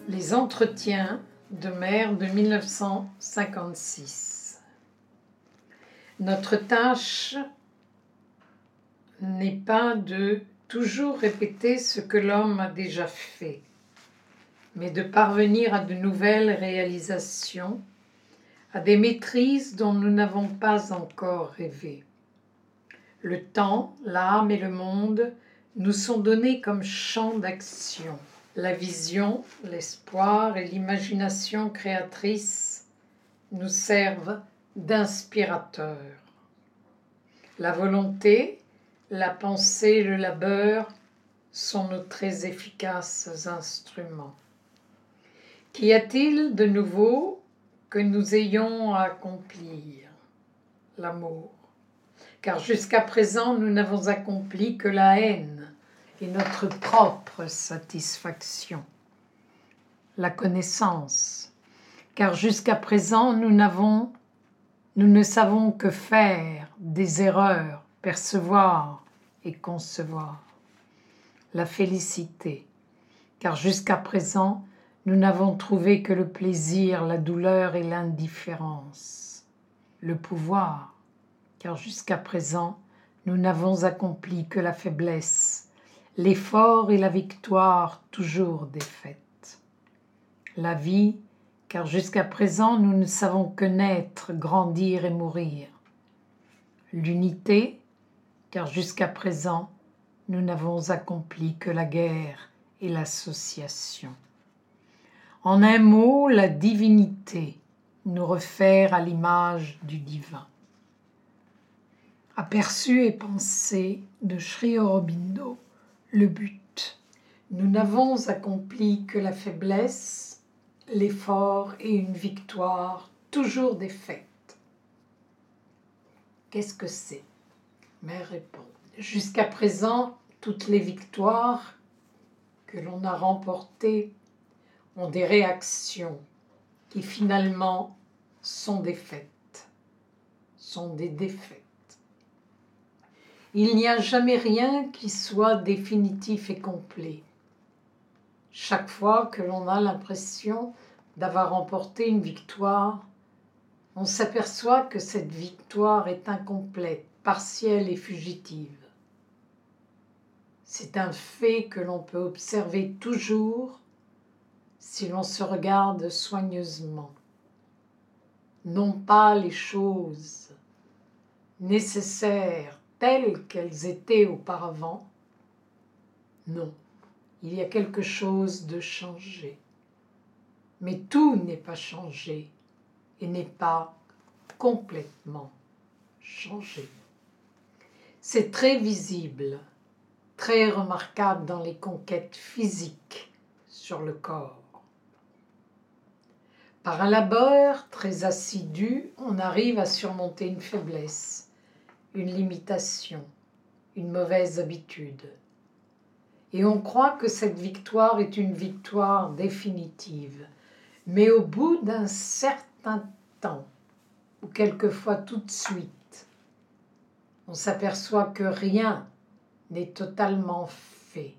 Les entretiens de mer de 1956. Notre tâche n'est pas de toujours répéter ce que l'homme a déjà fait, mais de parvenir à de nouvelles réalisations, à des maîtrises dont nous n'avons pas encore rêvé. Le temps, l'âme et le monde nous sont donnés comme champ d'action. La vision, l'espoir et l'imagination créatrice nous servent d'inspirateurs. La volonté, la pensée, le labeur sont nos très efficaces instruments. Qu'y a-t-il de nouveau que nous ayons à accomplir? L'amour. Car jusqu'à présent, nous n'avons accompli que la haine et notre propre satisfaction. La connaissance. Car jusqu'à présent, nous ne savons que faire des erreurs, percevoir et concevoir. La félicité. Car jusqu'à présent, nous n'avons trouvé que le plaisir, la douleur et l'indifférence. Le pouvoir. Car jusqu'à présent, nous n'avons accompli que la faiblesse, l'effort et la victoire toujours défaite. La vie, car jusqu'à présent, nous ne savons que naître, grandir et mourir. L'unité, car jusqu'à présent, nous n'avons accompli que la guerre et l'association. En un mot, la divinité, nous refaire à l'image du divin. Aperçu et pensée de Sri Aurobindo, le but. Nous n'avons accompli que la faiblesse, l'effort et une victoire toujours défaite. Qu'est-ce que c'est? Mère répond. Jusqu'à présent, toutes les victoires que l'on a remportées ont des réactions qui finalement sont défaites, sont des défaites. Il n'y a jamais rien qui soit définitif et complet. Chaque fois que l'on a l'impression d'avoir remporté une victoire, on s'aperçoit que cette victoire est incomplète, partielle et fugitive. C'est un fait que l'on peut observer toujours si l'on se regarde soigneusement. Non pas les choses nécessaires telles qu'elles étaient auparavant. Non, il y a quelque chose de changé. Mais tout n'est pas changé et n'est pas complètement changé. C'est très visible, très remarquable dans les conquêtes physiques sur le corps. Par un labeur très assidu, on arrive à surmonter une faiblesse, une limitation, une mauvaise habitude. Et on croit que cette victoire est une victoire définitive. Mais au bout d'un certain temps, ou quelquefois tout de suite, on s'aperçoit que rien n'est totalement fait,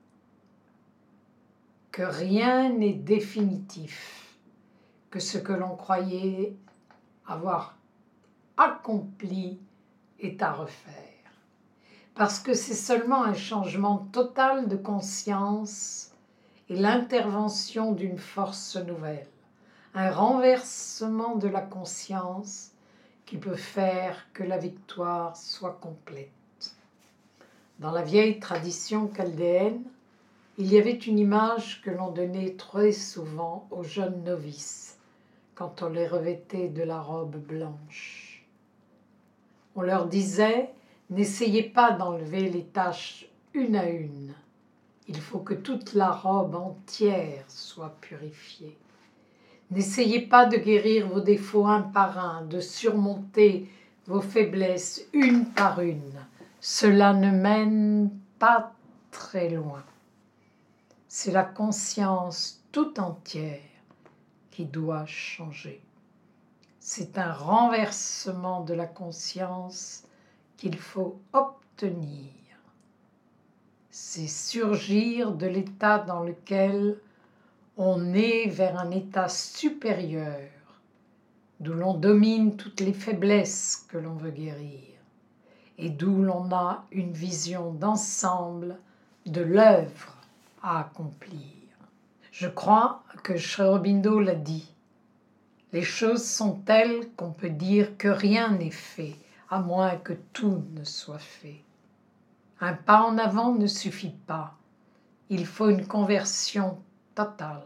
que rien n'est définitif, que ce que l'on croyait avoir accompli est à refaire. Parce que c'est seulement un changement total de conscience et l'intervention d'une force nouvelle, un renversement de la conscience qui peut faire que la victoire soit complète. Dans la vieille tradition chaldéenne, il y avait une image que l'on donnait très souvent aux jeunes novices quand on les revêtait de la robe blanche. On leur disait: n'essayez pas d'enlever les taches une à une. Il faut que toute la robe entière soit purifiée. N'essayez pas de guérir vos défauts un par un, de surmonter vos faiblesses une par une. Cela ne mène pas très loin. C'est la conscience tout entière qui doit changer. C'est un renversement de la conscience qu'il faut obtenir. C'est surgir de l'état dans lequel On est vers un état supérieur, d'où l'on domine toutes les faiblesses que l'on veut guérir, et d'où l'on a une vision d'ensemble de l'œuvre à accomplir. Je crois que Sri Aurobindo l'a dit. Les choses sont telles qu'on peut dire que rien n'est fait, à moins que tout ne soit fait. Un pas en avant ne suffit pas. Il faut une conversion totale.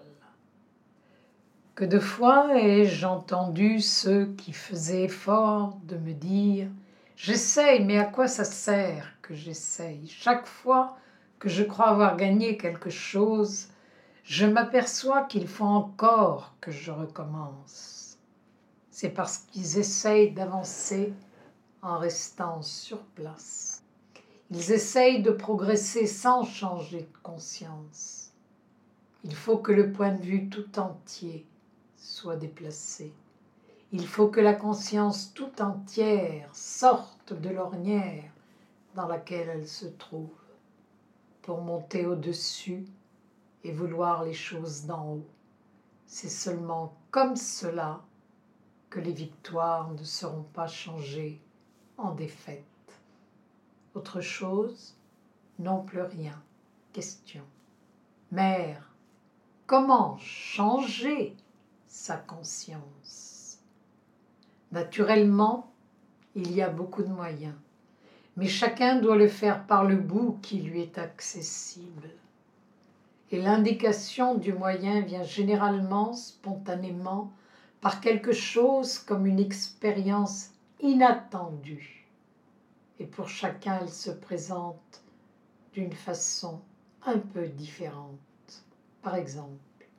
Que de fois ai-je entendu ceux qui faisaient effort de me dire « J'essaye, mais à quoi ça sert que j'essaye ? Chaque fois que je crois avoir gagné quelque chose, je m'aperçois qu'il faut encore que je recommence. » C'est parce qu'ils essayent d'avancer en restant sur place. Ils essayent de progresser sans changer de conscience. Il faut que le point de vue tout entier soit déplacé. Il faut que la conscience tout entière sorte de l'ornière dans laquelle elle se trouve pour monter au-dessus et vouloir les choses d'en haut. C'est seulement comme cela que les victoires ne seront pas changées en défaites. Autre chose, non plus rien. Question. Mère, comment changer sa conscience? Naturellement, il y a beaucoup de moyens, mais chacun doit le faire par le bout qui lui est accessible. Et l'indication du moyen vient généralement, spontanément, par quelque chose comme une expérience inattendue. Et pour chacun, elle se présente d'une façon un peu différente. Par exemple,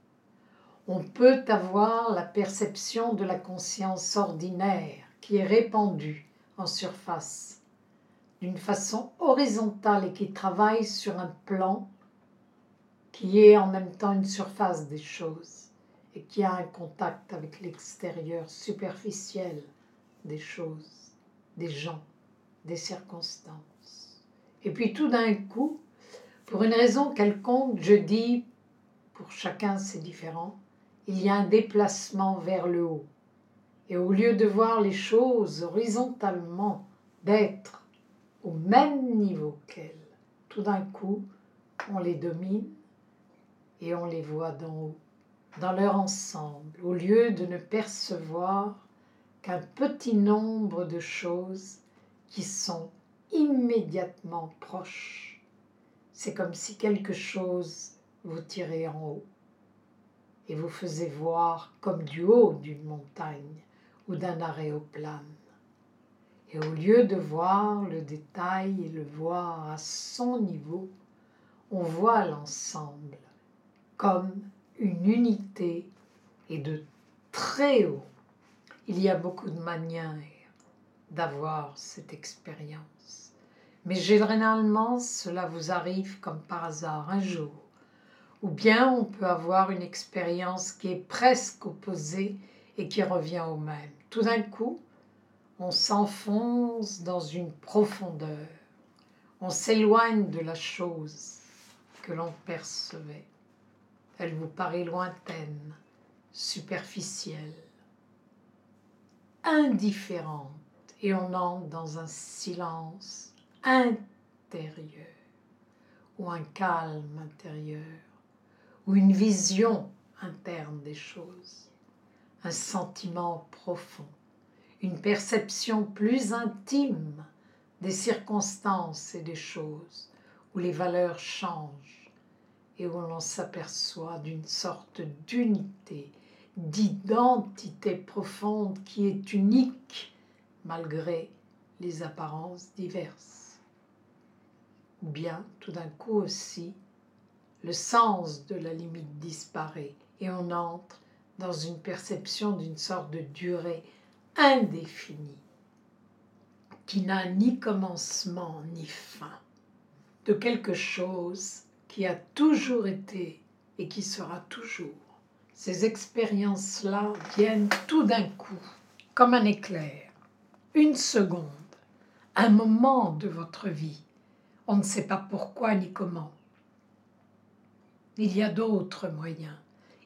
on peut avoir la perception de la conscience ordinaire qui est répandue en surface d'une façon horizontale et qui travaille sur un plan qui est en même temps une surface des choses et qui a un contact avec l'extérieur superficiel des choses, des gens, des circonstances. Et puis tout d'un coup, pour une raison quelconque, je dis, pour chacun c'est différent, il y a un déplacement vers le haut. Et au lieu de voir les choses horizontalement, d'être au même niveau qu'elles, tout d'un coup, on les domine et on les voit d'en haut, dans leur ensemble, au lieu de ne percevoir qu'un petit nombre de choses qui sont immédiatement proches. C'est comme si quelque chose vous tirait en haut et vous faisait voir comme du haut d'une montagne ou d'un aréoplane. Et au lieu de voir le détail et le voir à son niveau, on voit l'ensemble comme une unité et de très haut. Il y a beaucoup de manières d'avoir cette expérience. Mais généralement, cela vous arrive comme par hasard un jour. Ou bien on peut avoir une expérience qui est presque opposée et qui revient au même. Tout d'un coup, on s'enfonce dans une profondeur. On s'éloigne de la chose que l'on percevait. Elle vous paraît lointaine, superficielle, indifférente, et on entre dans un silence intérieur, ou un calme intérieur, ou une vision interne des choses, un sentiment profond, une perception plus intime des circonstances et des choses, où les valeurs changent et où l'on s'aperçoit d'une sorte d'unité, d'identité profonde qui est unique malgré les apparences diverses. Ou bien, tout d'un coup aussi, le sens de la limite disparaît et on entre dans une perception d'une sorte de durée indéfinie qui n'a ni commencement ni fin, de quelque chose qui a toujours été et qui sera toujours. Ces expériences-là viennent tout d'un coup, comme un éclair, une seconde, un moment de votre vie. On ne sait pas pourquoi ni comment. Il y a d'autres moyens.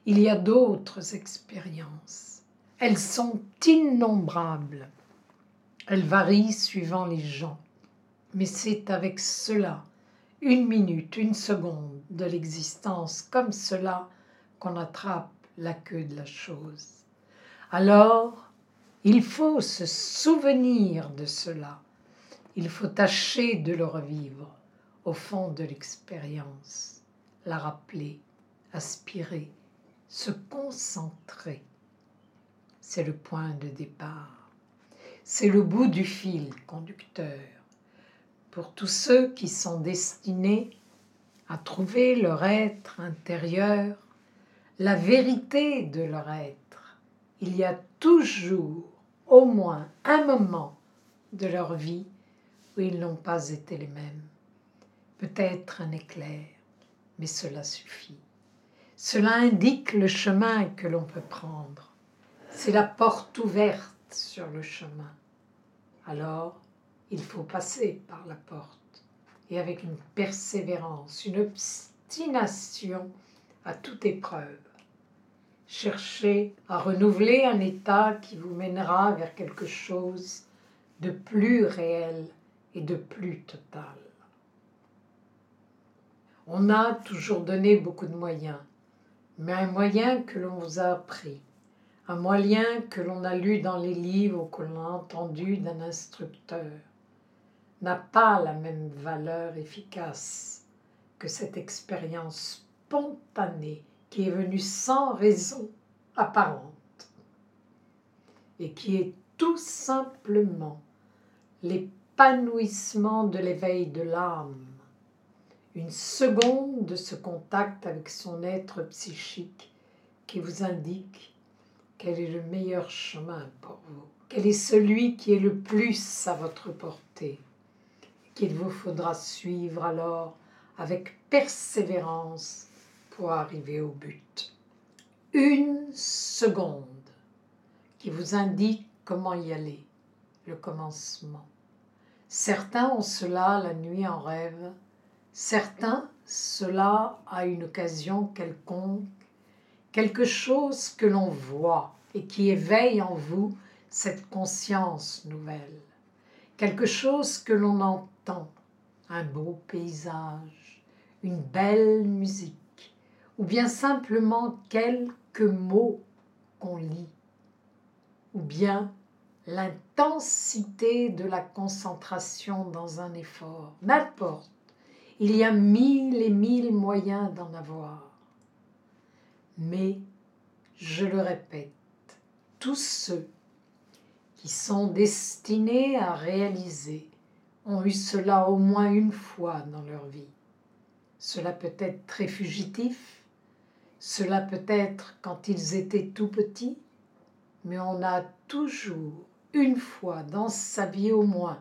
Il y a d'autres expériences. Elles sont innombrables. Elles varient suivant les gens. Mais c'est avec cela, 1 minute, 1 seconde de l'existence, comme cela, qu'on attrape la queue de la chose. Alors, il faut se souvenir de cela. Il faut tâcher de le revivre au fond de l'expérience, la rappeler, aspirer, se concentrer. C'est le point de départ. C'est le bout du fil conducteur. Pour tous ceux qui sont destinés à trouver leur être intérieur, la vérité de leur être, il y a toujours au moins un moment de leur vie où ils n'ont pas été les mêmes. Peut-être un éclair, mais cela suffit. Cela indique le chemin que l'on peut prendre. C'est la porte ouverte sur le chemin. Alors, il faut passer par la porte et avec une persévérance, une obstination à toute épreuve. Cherchez à renouveler un état qui vous mènera vers quelque chose de plus réel et de plus total. On a toujours donné beaucoup de moyens, mais un moyen que l'on vous a appris, un moyen que l'on a lu dans les livres ou que l'on a entendu d'un instructeur, n'a pas la même valeur efficace que cette expérience spontanée qui est venue sans raison apparente et qui est tout simplement l'épanouissement de l'éveil de l'âme, une seconde de ce contact avec son être psychique qui vous indique quel est le meilleur chemin pour vous, quel est celui qui est le plus à votre portée, qu'il vous faudra suivre alors avec persévérance pour arriver au but. 1 seconde qui vous indique comment y aller, le commencement. Certains ont cela la nuit en rêve, certains cela à une occasion quelconque, quelque chose que l'on voit et qui éveille en vous cette conscience nouvelle, quelque chose que l'on entend, un beau paysage, une belle musique, ou bien simplement quelques mots qu'on lit, ou bien l'intensité de la concentration dans un effort. N'importe, il y a 1000 et 1000 moyens d'en avoir. Mais, je le répète, tous ceux qui sont destinés à réaliser ont eu cela au moins une fois dans leur vie. Cela peut être très fugitif, cela peut être quand ils étaient tout petits, mais on a toujours, une fois dans sa vie au moins,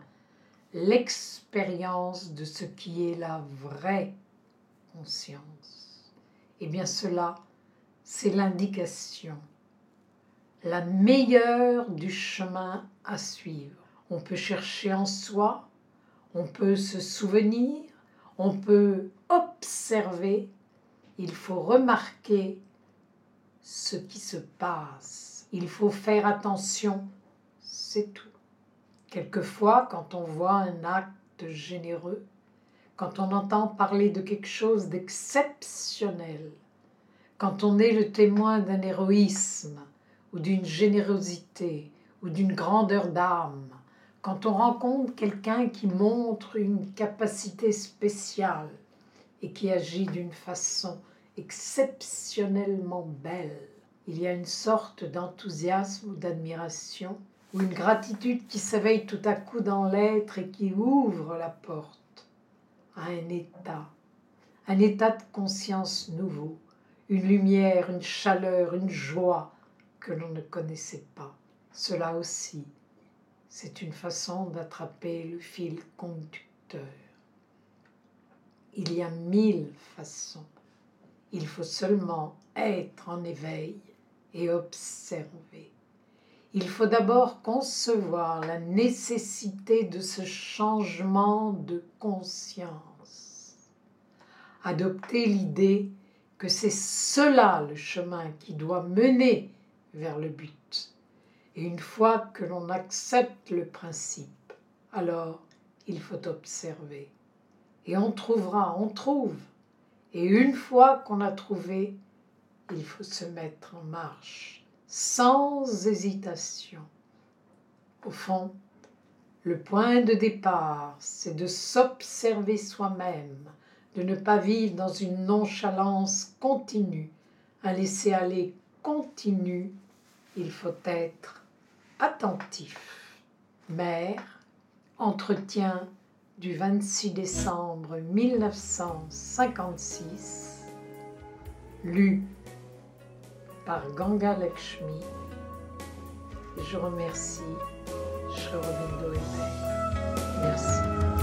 l'expérience de ce qui est la vraie conscience. Eh bien cela, c'est l'indication, la meilleure du chemin à suivre. On peut chercher en soi, on peut se souvenir, on peut observer, il faut remarquer ce qui se passe. Il faut faire attention, c'est tout. Quelquefois, quand on voit un acte généreux, quand on entend parler de quelque chose d'exceptionnel, quand on est le témoin d'un héroïsme ou d'une générosité ou d'une grandeur d'âme, quand on rencontre quelqu'un qui montre une capacité spéciale et qui agit d'une façon exceptionnellement belle, il y a une sorte d'enthousiasme ou d'admiration ou une gratitude qui s'éveille tout à coup dans l'être et qui ouvre la porte à un état de conscience nouveau, une lumière, une chaleur, une joie que l'on ne connaissait pas. Cela aussi, c'est une façon d'attraper le fil conducteur. Il y a 1000 façons. Il faut seulement être en éveil et observer. Il faut d'abord concevoir la nécessité de ce changement de conscience. Adopter l'idée que c'est cela le chemin qui doit mener vers le but. Et une fois que l'on accepte le principe, alors il faut observer. Et on trouvera, on trouve. Et une fois qu'on a trouvé, il faut se mettre en marche, sans hésitation. Au fond, le point de départ, c'est de s'observer soi-même, de ne pas vivre dans une nonchalance continue, un laisser-aller continu. Il faut être attentif. Mère, entretien du 26 décembre 1956, lu par Ganga Lakshmi. Je remercie Sri Aurobindo et Mère. Merci.